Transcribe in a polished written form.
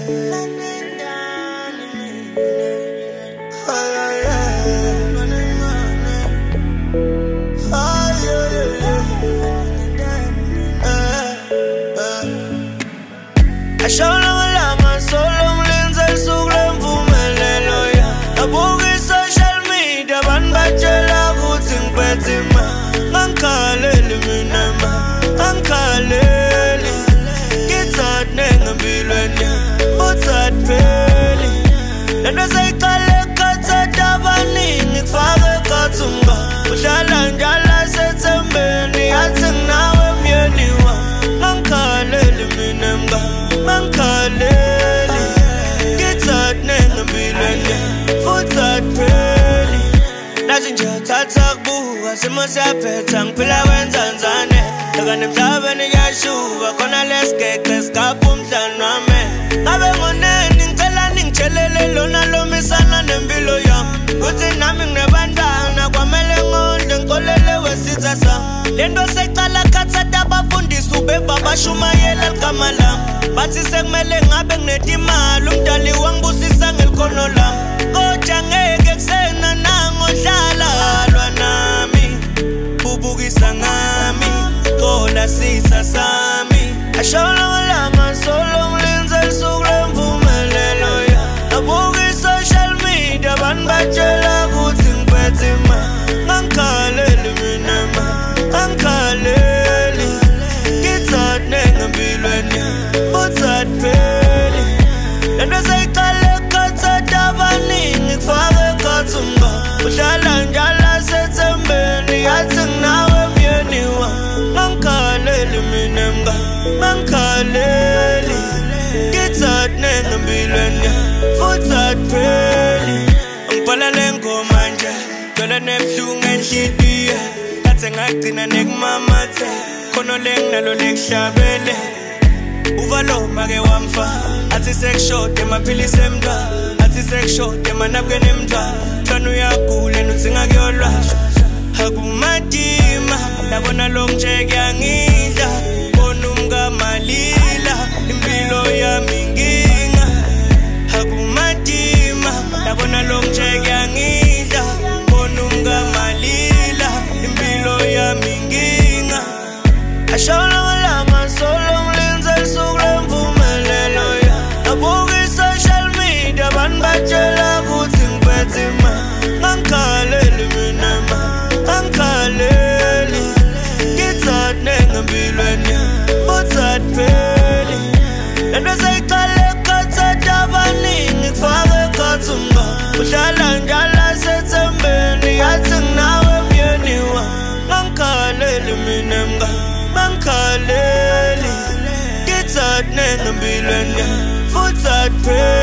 Simosaphetha ngiphila wenzanzane Lekane emhlabeni kuyashuba khona lesigeke sigapha umdlalo wami Ngabe ngoneni ngicela ningitshelele lona lomisana nempilo yami Kuthi nami nginebantwana kwamele ngondle ngikolele wesitha sami Lento secala khathata abafundisi ubeva bashumayela ligama lami Bathi sekumele ngabe nginetimali umdali wangibusisa ngelikhono lami Kodwa ngeke kusena nangodlala halwa nami Bukisa ngami, kola sisa sami Ashawula malanga solo mlinze lisuku mvumelelo ya Nabuki social media banbatshela kuthi ngiphethe imali Ngangikhaleli mina ma, ngangikhaleli Ngithathe ngempilweni, uthathe pheli Lento seyiqale khathata abaningi kufake ekhathi umngane Uhlala njalo sethembeni yathi nginawe myeni wami Ngangikhaleli mina mngane, ngangikhaleli Ngithathe ngempilweni, futhi apheli Ngiphalele ngoma nje, ngcwele nebuhlungu enhliziyo Ngathi ngagcina nekumamathe, khono lenginalo lekuhlabele Uvaloma ke wamfa, athi sekushode emaphilisi emntwana Athi sekushode emanabukeni emntwana Mhlanu uyagula nuthi ngakuyolwashwa Akumadima, yabona lo nje kuyangidla Bona umkamalila, impilo yami inkinga Akumadima, yabona lo nje kuyangidla Bona umkamalila, impilo yami inkinga Ashawula malanga solo mlinze lisuku mvumelelo ya Nabuki social media banbatshela kuthi ngiphethe imali Ngangikhaleli mina ma, ngangikhaleli Ngithathe ngempilweni, uthathe pheli Lento seyiqale khathata abaningi kufake ekhathi umngane Uhlala njalo sethembeni yathi nginawe myeni wami Ngangikhaleli mina mngane Ngangikhaleli Ngithathe ngempilweni, futhi apheli